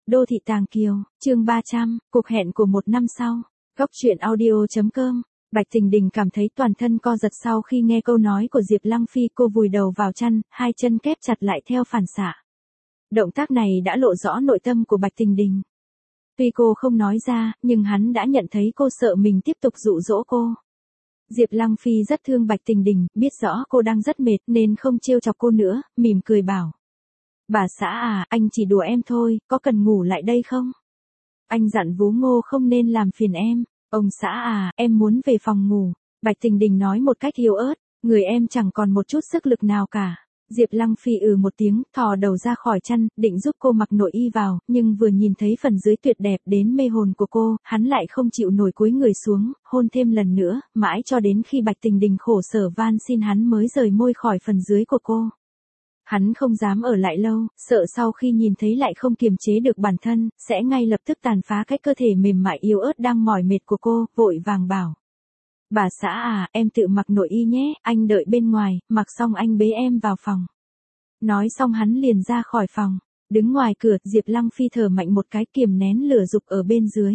Đô thị Tàng Kiều, chương 300, cuộc hẹn của một năm sau. Góc truyện audio.com. Bạch Tình Đình cảm thấy toàn thân co giật sau khi nghe câu nói của Diệp Lăng Phi. Cô vùi đầu vào chăn, hai chân kép chặt lại theo phản xạ. Động tác này đã lộ rõ nội tâm của Bạch Tình Đình. Tuy cô không nói ra, nhưng hắn đã nhận thấy cô sợ mình tiếp tục dụ dỗ cô. Diệp Lăng Phi rất thương Bạch Tình Đình, biết rõ cô đang rất mệt nên không trêu chọc cô nữa, mỉm cười bảo. Bà xã à, anh chỉ đùa em thôi, có cần ngủ lại đây không? Anh dặn Vú Ngô không nên làm phiền em. Ông xã à, em muốn về phòng ngủ. Bạch Tình Đình nói một cách yếu ớt, người em chẳng còn một chút sức lực nào cả. Diệp Lăng Phi một tiếng, thò đầu ra khỏi chăn, định giúp cô mặc nội y vào, nhưng vừa nhìn thấy phần dưới tuyệt đẹp đến mê hồn của cô, hắn lại không chịu nổi cúi người xuống, hôn thêm lần nữa, mãi cho đến khi Bạch Tình Đình khổ sở van xin hắn mới rời môi khỏi phần dưới của cô. Hắn không dám ở lại lâu, sợ sau khi nhìn thấy lại không kiềm chế được bản thân, sẽ ngay lập tức tàn phá cái cơ thể mềm mại yếu ớt đang mỏi mệt của cô, vội vàng bảo. Bà xã à, em tự mặc nội y nhé, anh đợi bên ngoài, mặc xong anh bế em vào phòng. Nói xong hắn liền ra khỏi phòng, đứng ngoài cửa, Diệp Lăng Phi thở mạnh một cái kiềm nén lửa dục ở bên dưới.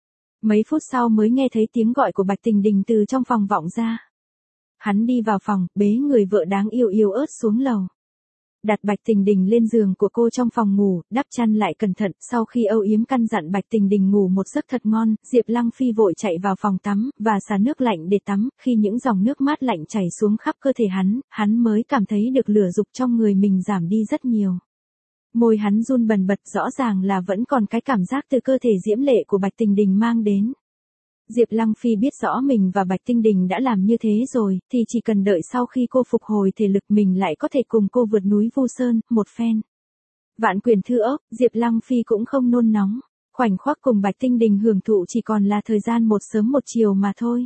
Mấy phút sau mới nghe thấy tiếng gọi của Bạch Tình Đình từ trong phòng vọng ra. Hắn đi vào phòng, bế người vợ đáng yêu yếu ớt xuống lầu. Đặt Bạch Tình Đình lên giường của cô trong phòng ngủ, đắp chăn lại cẩn thận, sau khi âu yếm căn dặn Bạch Tình Đình ngủ một giấc thật ngon, Diệp Lăng Phi vội chạy vào phòng tắm, và xả nước lạnh để tắm, khi những dòng nước mát lạnh chảy xuống khắp cơ thể hắn mới cảm thấy được lửa dục trong người mình giảm đi rất nhiều. Môi hắn run bần bật, rõ ràng là vẫn còn cái cảm giác từ cơ thể diễm lệ của Bạch Tình Đình mang đến. Diệp Lăng Phi biết rõ mình và Bạch Tình Đình đã làm như thế rồi, thì chỉ cần đợi sau khi cô phục hồi thể lực mình lại có thể cùng cô vượt núi Vu Sơn, một phen. Vạn Quyền Thư Ốc, Diệp Lăng Phi cũng không nôn nóng, khoảnh khắc cùng Bạch Tình Đình hưởng thụ chỉ còn là thời gian một sớm một chiều mà thôi.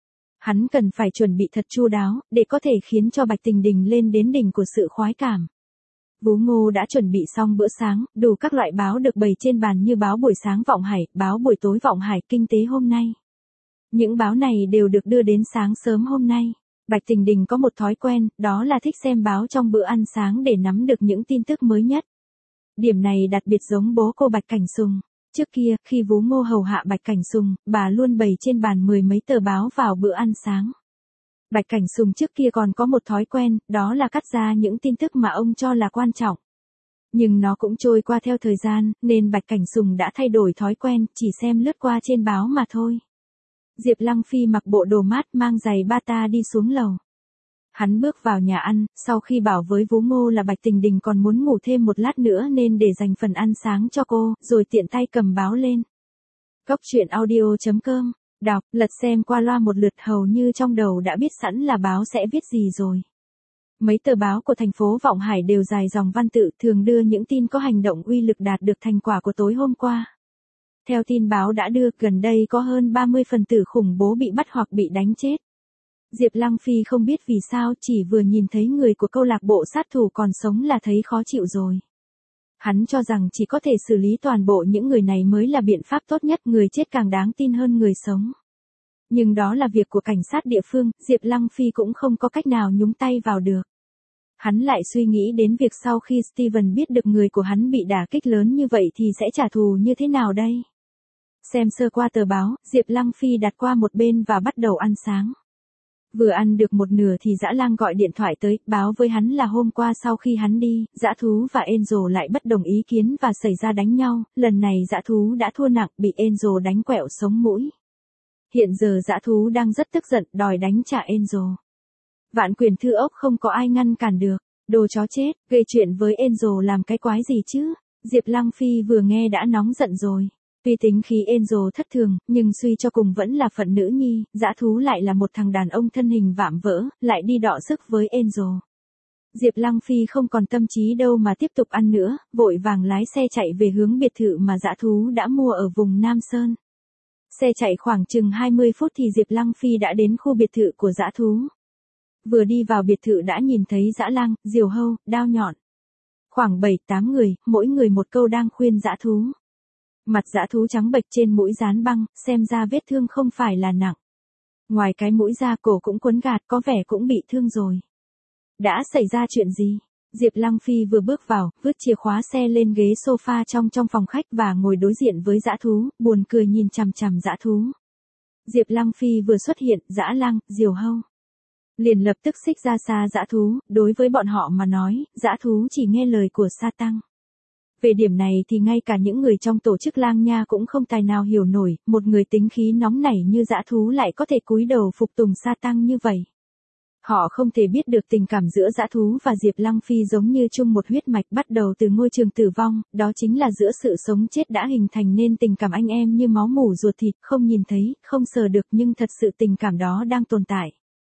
Hắn cần phải chuẩn bị thật chu đáo, để có thể khiến cho Bạch Tình Đình lên đến đỉnh của sự khoái cảm. Vú Ngô đã chuẩn bị xong bữa sáng, đủ các loại báo được bày trên bàn như báo buổi sáng Vọng Hải, báo buổi tối Vọng Hải, Kinh tế hôm nay. Những báo này đều được đưa đến sáng sớm hôm nay. Bạch Tình Đình có một thói quen, đó là thích xem báo trong bữa ăn sáng để nắm được những tin tức mới nhất. Điểm này đặc biệt giống bố cô Bạch Cảnh Sùng. Trước kia, khi Vú Ngô hầu hạ Bạch Cảnh Sùng, bà luôn bày trên bàn 10 mấy tờ báo vào bữa ăn sáng. Bạch Cảnh Sùng trước kia còn có một thói quen, đó là cắt ra những tin tức mà ông cho là quan trọng. Nhưng nó cũng trôi qua theo thời gian, nên Bạch Cảnh Sùng đã thay đổi thói quen, chỉ xem lướt qua trên báo mà thôi. Diệp Lăng Phi mặc bộ đồ mát mang giày bata đi xuống lầu. Hắn bước vào nhà ăn, sau khi bảo với Vú Ngô là Bạch Tình Đình còn muốn ngủ thêm một lát nữa nên để dành phần ăn sáng cho cô, rồi tiện tay cầm báo lên. Góc truyện audio.com, đọc, lật xem qua loa một lượt hầu như trong đầu đã biết sẵn là báo sẽ viết gì rồi. Mấy tờ báo của thành phố Vọng Hải đều dài dòng văn tự thường đưa những tin có hành động uy lực đạt được thành quả của tối hôm qua. Theo tin báo đã đưa, gần đây có hơn 30 phần tử khủng bố bị bắt hoặc bị đánh chết. Diệp Lăng Phi không biết vì sao chỉ vừa nhìn thấy người của câu lạc bộ sát thủ còn sống là thấy khó chịu rồi. Hắn cho rằng chỉ có thể xử lý toàn bộ những người này mới là biện pháp tốt nhất, người chết càng đáng tin hơn người sống. Nhưng đó là việc của cảnh sát địa phương, Diệp Lăng Phi cũng không có cách nào nhúng tay vào được. Hắn lại suy nghĩ đến việc sau khi Steven biết được người của hắn bị đả kích lớn như vậy thì sẽ trả thù như thế nào đây? Xem sơ qua tờ báo, Diệp Lăng Phi đặt qua một bên và bắt đầu ăn sáng. Vừa ăn được một nửa thì Dã Lang gọi điện thoại tới, báo với hắn là hôm qua sau khi hắn đi, Dã Thú và Angel lại bất đồng ý kiến và xảy ra đánh nhau, lần này Dã Thú đã thua nặng, bị Angel đánh quẹo sống mũi. Hiện giờ Dã Thú đang rất tức giận, đòi đánh trả Angel. Vạn Quyền Thư Ốc không có ai ngăn cản được, đồ chó chết, gây chuyện với Angel làm cái quái gì chứ? Diệp Lăng Phi vừa nghe đã nóng giận rồi. Tuy tính khí Angel thất thường, nhưng suy cho cùng vẫn là phận nữ nhi, Dã Thú lại là một thằng đàn ông thân hình vạm vỡ, lại đi đọ sức với Angel. Diệp Lăng Phi không còn tâm trí đâu mà tiếp tục ăn nữa, vội vàng lái xe chạy về hướng biệt thự mà Dã Thú đã mua ở vùng Nam Sơn. Xe chạy khoảng chừng 20 phút thì Diệp Lăng Phi đã đến khu biệt thự của Dã Thú. Vừa đi vào biệt thự đã nhìn thấy Dã Lang, diều hâu, đao nhọn. Khoảng 7-8 người, mỗi người một câu đang khuyên Dã Thú. Mặt Dã Thú trắng bệch, trên mũi dán băng, xem ra vết thương không phải là nặng. Ngoài cái mũi ra cổ cũng quấn gạt, có vẻ cũng bị thương rồi. Đã xảy ra chuyện gì? Diệp Lăng Phi vừa bước vào, vứt chìa khóa xe lên ghế sofa trong phòng khách và ngồi đối diện với dã thú, buồn cười nhìn chằm chằm dã thú. Diệp Lăng Phi vừa xuất hiện, Dã Lăng, Diều Hâu liền lập tức xích ra xa dã thú, đối với bọn họ mà nói, dã thú chỉ nghe lời của Sa Tăng. Về điểm này thì ngay cả những người trong tổ chức Lang Nha cũng không tài nào hiểu nổi, một người tính khí nóng nảy như dã thú lại có thể cúi đầu phục tùng Sa Tăng như vậy. Họ không thể biết được tình cảm giữa dã thú và Diệp Lăng Phi giống như chung một huyết mạch bắt đầu từ ngôi trường tử vong, đó chính là giữa sự sống chết đã hình thành nên tình cảm anh em như máu mủ ruột thịt, không nhìn thấy, không sờ được nhưng thật sự tình cảm đó đang tồn tại.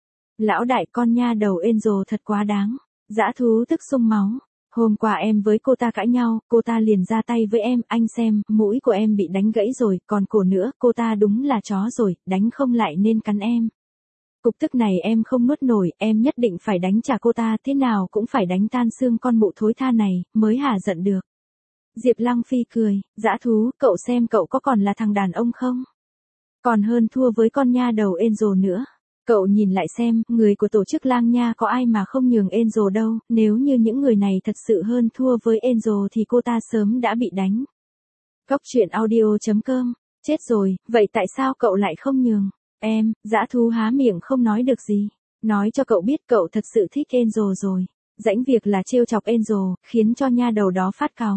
Lão đại con nha đầu Angel thật quá đáng. Dã thú tức sung máu. Hôm qua em với cô ta cãi nhau, cô ta liền ra tay với em, anh xem, mũi của em bị đánh gãy rồi, còn cổ nữa, cô ta đúng là chó rồi, đánh không lại nên cắn em. Cục tức này em không nuốt nổi, em nhất định phải đánh trả cô ta, thế nào cũng phải đánh tan xương con mụ thối tha này, mới hả giận được. Diệp Lăng Phi cười, dã thú, cậu xem cậu có còn là thằng đàn ông không? Còn hơn thua với con nha đầu Angel nữa. Cậu nhìn lại xem, người của tổ chức Lang Nha có ai mà không nhường Angel đâu, nếu như những người này thật sự hơn thua với Angel thì cô ta sớm đã bị đánh. Cóc truyện audio.com, chết rồi, vậy tại sao cậu lại không nhường? Em, dã thú há miệng không nói được gì. Nói cho cậu biết cậu thật sự thích Angel rồi. Rãnh việc là trêu chọc Angel, khiến cho nha đầu đó phát cáu.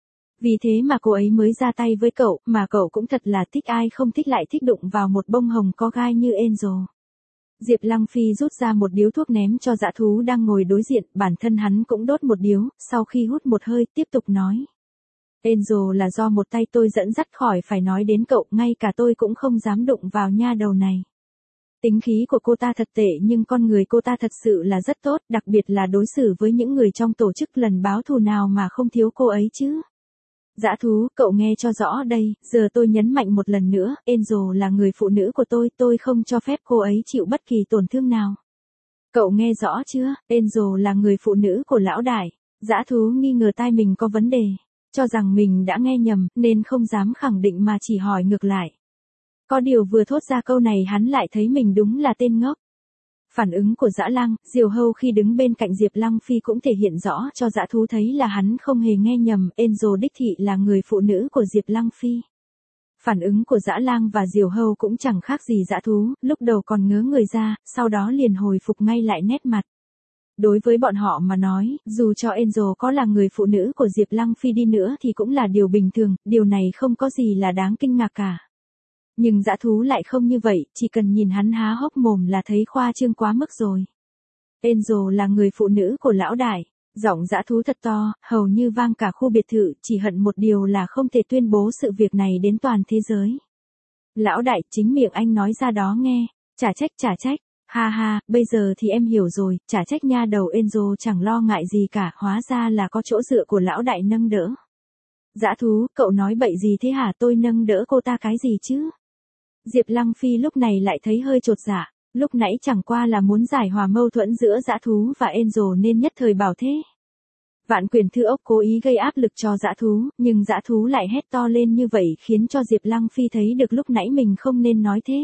Vì thế mà cô ấy mới ra tay với cậu, mà cậu cũng thật là thích ai không thích lại thích đụng vào một bông hồng có gai như Angel. Diệp Lăng Phi rút ra một điếu thuốc ném cho dã thú đang ngồi đối diện, bản thân hắn cũng đốt một điếu, sau khi hút một hơi, tiếp tục nói. Angel là do một tay tôi dẫn dắt khỏi phải nói đến cậu, ngay cả tôi cũng không dám đụng vào nha đầu này. Tính khí của cô ta thật tệ nhưng con người cô ta thật sự là rất tốt, đặc biệt là đối xử với những người trong tổ chức lần báo thù nào mà không thiếu cô ấy chứ. Dã thú, cậu nghe cho rõ đây, giờ tôi nhấn mạnh một lần nữa, Angel là người phụ nữ của tôi không cho phép cô ấy chịu bất kỳ tổn thương nào. Cậu nghe rõ chưa, Angel là người phụ nữ của lão đại. Dã thú nghi ngờ tai mình có vấn đề, cho rằng mình đã nghe nhầm, nên không dám khẳng định mà chỉ hỏi ngược lại. Có điều vừa thốt ra câu này hắn lại thấy mình đúng là tên ngốc. Phản ứng của Dã Lăng, Diều Hâu khi đứng bên cạnh Diệp Lăng Phi cũng thể hiện rõ cho dã thú thấy là hắn không hề nghe nhầm, Angel đích thị là người phụ nữ của Diệp Lăng Phi. Phản ứng của Dã Lang và Diều Hâu cũng chẳng khác gì dã thú, lúc đầu còn ngớ người ra, sau đó liền hồi phục ngay lại nét mặt. Đối với bọn họ mà nói, dù cho Angel có là người phụ nữ của Diệp Lăng Phi đi nữa thì cũng là điều bình thường, điều này không có gì là đáng kinh ngạc cả. Nhưng dã thú lại không như vậy, chỉ cần nhìn hắn há hốc mồm là thấy khoa trương quá mức rồi. Angel là người phụ nữ của lão đại, giọng dã thú thật to, hầu như vang cả khu biệt thự, chỉ hận một điều là không thể tuyên bố sự việc này đến toàn thế giới. Lão đại, chính miệng anh nói ra đó nghe, chả trách, ha ha, bây giờ thì em hiểu rồi, chả trách nha đầu Angel chẳng lo ngại gì cả, hóa ra là có chỗ dựa của lão đại nâng đỡ. Dã thú, cậu nói bậy gì thế hả, tôi nâng đỡ cô ta cái gì chứ? Diệp Lăng Phi lúc này lại thấy hơi chột dạ, lúc nãy chẳng qua là muốn giải hòa mâu thuẫn giữa dã thú và Angel nên nhất thời bảo thế. Vạn Quyền Thư Ốc cố ý gây áp lực cho dã thú, nhưng dã thú lại hét to lên như vậy khiến cho Diệp Lăng Phi thấy được lúc nãy mình không nên nói thế.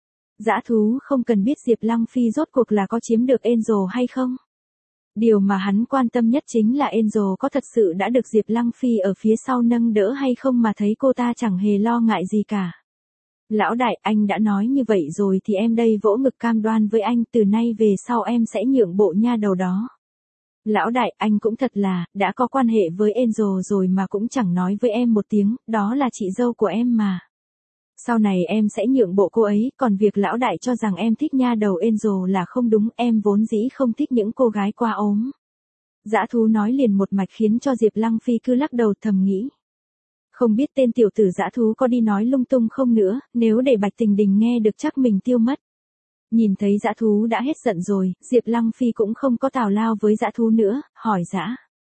Dã thú không cần biết Diệp Lăng Phi rốt cuộc là có chiếm được Angel hay không. Điều mà hắn quan tâm nhất chính là Angel có thật sự đã được Diệp Lăng Phi ở phía sau nâng đỡ hay không mà thấy cô ta chẳng hề lo ngại gì cả. Lão đại, anh đã nói như vậy rồi thì em đây vỗ ngực cam đoan với anh, từ nay về sau em sẽ nhượng bộ nha đầu đó. Lão đại, anh cũng thật là, đã có quan hệ với Angel rồi mà cũng chẳng nói với em một tiếng, đó là chị dâu của em mà. Sau này em sẽ nhượng bộ cô ấy, còn việc lão đại cho rằng em thích nha đầu Angel là không đúng, em vốn dĩ không thích những cô gái quá ốm. Dã thú nói liền một mạch khiến cho Diệp Lăng Phi cứ lắc đầu thầm nghĩ. Không biết tên tiểu tử dã thú có đi nói lung tung không nữa, nếu để Bạch Tình Đình nghe được chắc mình tiêu mất. Nhìn thấy dã thú đã hết giận rồi, Diệp Lăng Phi cũng không có tào lao với dã thú nữa, hỏi dã.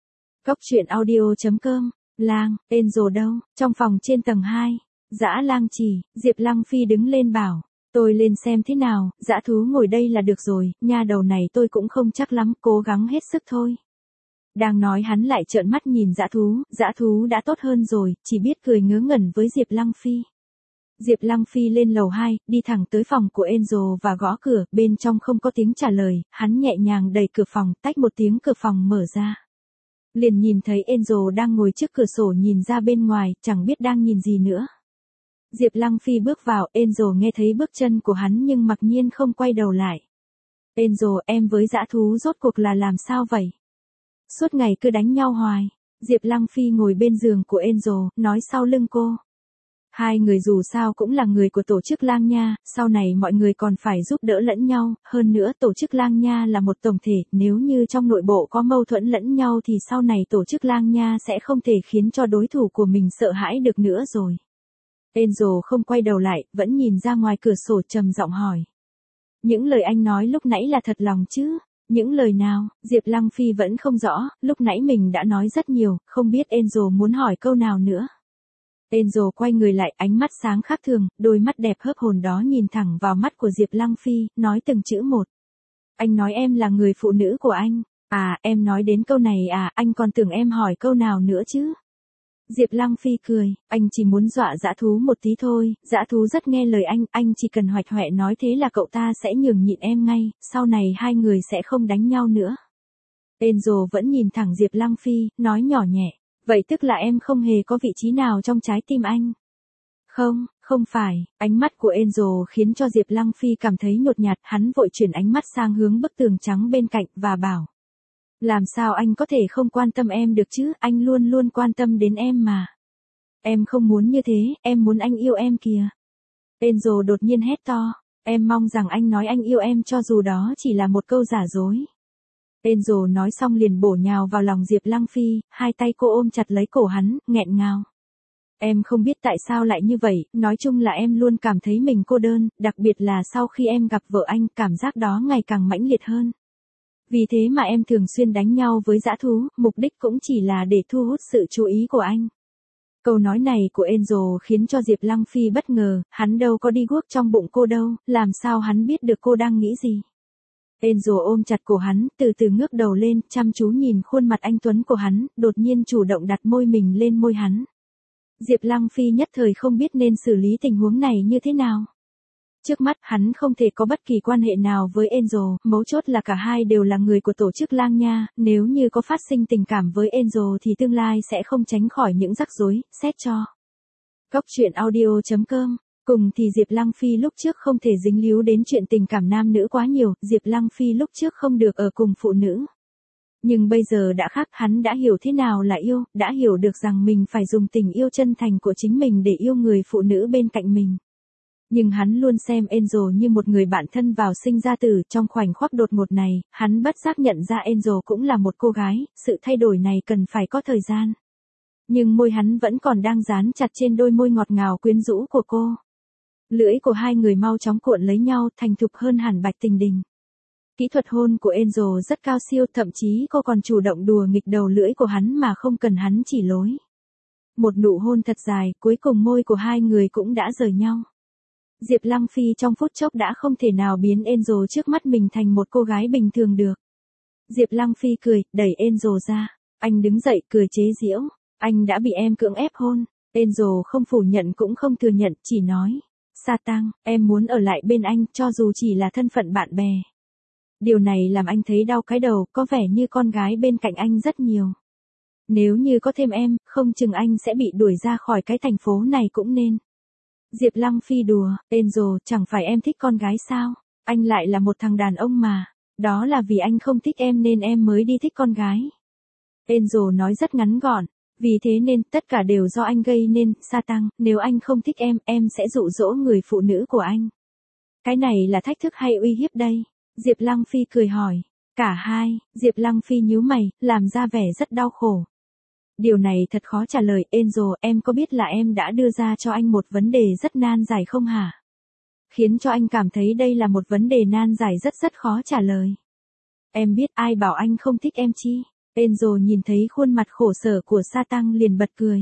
Cóc truyện audio.com, Lang, Angel đâu, trong phòng trên tầng 2. Dã Lang chỉ, Diệp Lăng Phi đứng lên bảo, tôi lên xem thế nào, dã thú ngồi đây là được rồi, nha đầu này tôi cũng không chắc lắm, cố gắng hết sức thôi. Đang nói hắn lại trợn mắt nhìn dã thú đã tốt hơn rồi, chỉ biết cười ngớ ngẩn với Diệp Lăng Phi. Diệp Lăng Phi lên lầu 2, đi thẳng tới phòng của Angel và gõ cửa, bên trong không có tiếng trả lời, hắn nhẹ nhàng đẩy cửa phòng, tách một tiếng cửa phòng mở ra. Liền nhìn thấy Angel đang ngồi trước cửa sổ nhìn ra bên ngoài, chẳng biết đang nhìn gì nữa. Diệp Lăng Phi bước vào, Angel nghe thấy bước chân của hắn nhưng mặc nhiên không quay đầu lại. Angel, em với dã thú rốt cuộc là làm sao vậy? Suốt ngày cứ đánh nhau hoài. Diệp Lăng Phi ngồi bên giường của Angel, nói sau lưng cô. Hai người dù sao cũng là người của tổ chức Lang Nha, sau này mọi người còn phải giúp đỡ lẫn nhau, hơn nữa tổ chức Lang Nha là một tổng thể, nếu như trong nội bộ có mâu thuẫn lẫn nhau thì sau này tổ chức Lang Nha sẽ không thể khiến cho đối thủ của mình sợ hãi được nữa rồi. Angel không quay đầu lại, vẫn nhìn ra ngoài cửa sổ trầm giọng hỏi. Những lời anh nói lúc nãy là thật lòng chứ? Những lời nào? Diệp Lăng Phi vẫn không rõ, lúc nãy mình đã nói rất nhiều, không biết Angel muốn hỏi câu nào nữa. Angel quay người lại, ánh mắt sáng khác thường, đôi mắt đẹp hớp hồn đó nhìn thẳng vào mắt của Diệp Lăng Phi, nói từng chữ một. Anh nói em là người phụ nữ của anh. À, em nói đến câu này à, anh còn tưởng em hỏi câu nào nữa chứ. Diệp Lăng Phi cười, anh chỉ muốn dọa dã thú một tí thôi, dã thú rất nghe lời anh chỉ cần hoạch hoẹ nói thế là cậu ta sẽ nhường nhịn em ngay, sau này hai người sẽ không đánh nhau nữa. Angel vẫn nhìn thẳng Diệp Lăng Phi, nói nhỏ nhẹ, vậy tức là em không hề có vị trí nào trong trái tim anh. Không, không phải, ánh mắt của Angel khiến cho Diệp Lăng Phi cảm thấy nhột nhạt, hắn vội chuyển ánh mắt sang hướng bức tường trắng bên cạnh và bảo. Làm sao anh có thể không quan tâm em được chứ, anh luôn luôn quan tâm đến em mà. Em không muốn như thế, em muốn anh yêu em kìa. Angel đột nhiên hét to, em mong rằng anh nói anh yêu em cho dù đó chỉ là một câu giả dối. Angel nói xong liền bổ nhào vào lòng Diệp Lăng Phi, hai tay cô ôm chặt lấy cổ hắn, nghẹn ngào. Em không biết tại sao lại như vậy, nói chung là em luôn cảm thấy mình cô đơn, đặc biệt là sau khi em gặp vợ anh, cảm giác đó ngày càng mãnh liệt hơn. Vì thế mà em thường xuyên đánh nhau với dã thú, mục đích cũng chỉ là để thu hút sự chú ý của anh. Câu nói này của Angel khiến cho Diệp Lăng Phi bất ngờ, hắn đâu có đi guốc trong bụng cô đâu, làm sao hắn biết được cô đang nghĩ gì. Angel ôm chặt cổ hắn, từ từ ngước đầu lên, chăm chú nhìn khuôn mặt anh tuấn của hắn, đột nhiên chủ động đặt môi mình lên môi hắn. Diệp Lăng Phi nhất thời không biết nên xử lý tình huống này như thế nào. Trước mắt, hắn không thể có bất kỳ quan hệ nào với Angel, mấu chốt là cả hai đều là người của tổ chức Lang Nha, nếu như có phát sinh tình cảm với Angel thì tương lai sẽ không tránh khỏi những rắc rối, xét cho. Góc truyện audio.com. Cùng thì Diệp Lăng Phi lúc trước không thể dính líu đến chuyện tình cảm nam nữ quá nhiều, Diệp Lăng Phi lúc trước không được ở cùng phụ nữ. Nhưng bây giờ đã khác, hắn đã hiểu thế nào là yêu, đã hiểu được rằng mình phải dùng tình yêu chân thành của chính mình để yêu người phụ nữ bên cạnh mình. Nhưng hắn luôn xem Angel như một người bạn thân vào sinh ra tử, trong khoảnh khắc đột ngột này, hắn bất giác nhận ra Angel cũng là một cô gái, sự thay đổi này cần phải có thời gian. Nhưng môi hắn vẫn còn đang dán chặt trên đôi môi ngọt ngào quyến rũ của cô. Lưỡi của hai người mau chóng cuộn lấy nhau, thành thục hơn hẳn Bạch Tình Đình. Kỹ thuật hôn của Angel rất cao siêu, thậm chí cô còn chủ động đùa nghịch đầu lưỡi của hắn mà không cần hắn chỉ lối. Một nụ hôn thật dài, cuối cùng môi của hai người cũng đã rời nhau. Diệp Lăng Phi trong phút chốc đã không thể nào biến Angel trước mắt mình thành một cô gái bình thường được. Diệp Lăng Phi cười, đẩy Angel ra. Anh đứng dậy cười chế giễu. Anh đã bị em cưỡng ép hôn. Angel không phủ nhận cũng không thừa nhận, chỉ nói. Sa Tăng, em muốn ở lại bên anh cho dù chỉ là thân phận bạn bè. Điều này làm anh thấy đau cái đầu, có vẻ như con gái bên cạnh anh rất nhiều. Nếu như có thêm em, không chừng anh sẽ bị đuổi ra khỏi cái thành phố này cũng nên. Diệp Lăng Phi đùa, Angel, chẳng phải em thích con gái sao? Anh lại là một thằng đàn ông mà. Đó là vì anh không thích em nên em mới đi thích con gái. Angel nói rất ngắn gọn. Vì thế nên, tất cả đều do anh gây nên, Sa Tăng, nếu anh không thích em sẽ dụ dỗ người phụ nữ của anh. Cái này là thách thức hay uy hiếp đây? Diệp Lăng Phi cười hỏi. Cả hai, Diệp Lăng Phi nhíu mày, làm ra vẻ rất đau khổ. Điều này thật khó trả lời, Angel, em có biết là em đã đưa ra cho anh một vấn đề rất nan giải không hả? Khiến cho anh cảm thấy đây là một vấn đề nan giải rất khó trả lời. Em biết ai bảo anh không thích em chi? Angel nhìn thấy khuôn mặt khổ sở của Sa Tăng liền bật cười.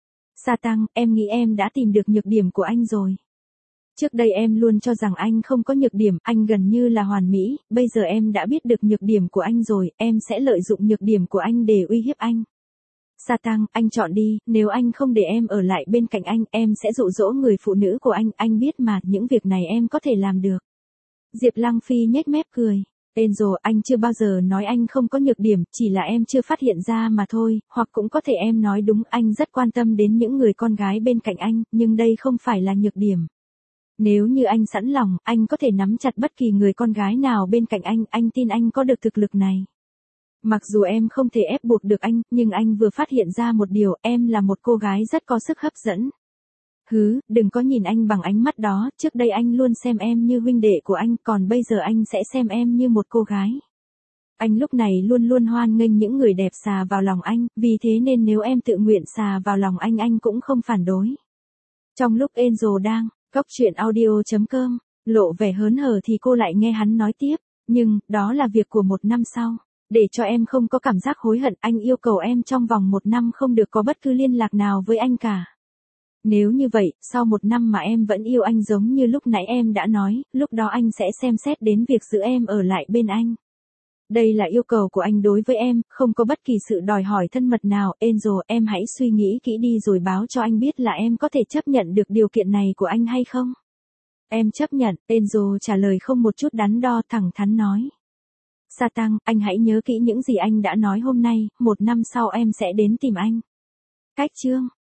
Sa Tăng, em nghĩ em đã tìm được nhược điểm của anh rồi. Trước đây em luôn cho rằng anh không có nhược điểm, anh gần như là hoàn mỹ, bây giờ em đã biết được nhược điểm của anh rồi, em sẽ lợi dụng nhược điểm của anh để uy hiếp anh. Satan, anh chọn đi, nếu anh không để em ở lại bên cạnh anh, em sẽ dụ dỗ người phụ nữ của anh biết mà, những việc này em có thể làm được. Diệp Lăng Phi nhếch mép cười. Angel, anh chưa bao giờ nói anh không có nhược điểm, chỉ là em chưa phát hiện ra mà thôi, hoặc cũng có thể em nói đúng, anh rất quan tâm đến những người con gái bên cạnh anh, nhưng đây không phải là nhược điểm. Nếu như anh sẵn lòng, anh có thể nắm chặt bất kỳ người con gái nào bên cạnh anh tin anh có được thực lực này. Mặc dù em không thể ép buộc được anh, nhưng anh vừa phát hiện ra một điều, em là một cô gái rất có sức hấp dẫn. Đừng có nhìn anh bằng ánh mắt đó, trước đây anh luôn xem em như huynh đệ của anh, còn bây giờ anh sẽ xem em như một cô gái. Anh lúc này luôn luôn hoan nghênh những người đẹp xà vào lòng anh, vì thế nên nếu em tự nguyện xà vào lòng anh cũng không phản đối. Trong lúc Angel đang, Cóc Truyện Audio.com, lộ vẻ hớn hở thì cô lại nghe hắn nói tiếp, nhưng, đó là việc của 1 năm sau. Để cho em không có cảm giác hối hận, anh yêu cầu em trong vòng 1 năm không được có bất cứ liên lạc nào với anh cả. Nếu như vậy, sau 1 năm mà em vẫn yêu anh giống như lúc nãy em đã nói, lúc đó anh sẽ xem xét đến việc giữ em ở lại bên anh. Đây là yêu cầu của anh đối với em, không có bất kỳ sự đòi hỏi thân mật nào. Angel, em hãy suy nghĩ kỹ đi rồi báo cho anh biết là em có thể chấp nhận được điều kiện này của anh hay không. Em chấp nhận, Angel trả lời không một chút đắn đo, thẳng thắn nói. Satan, anh hãy nhớ kỹ những gì anh đã nói hôm nay, 1 năm sau em sẽ đến tìm anh. Cách chương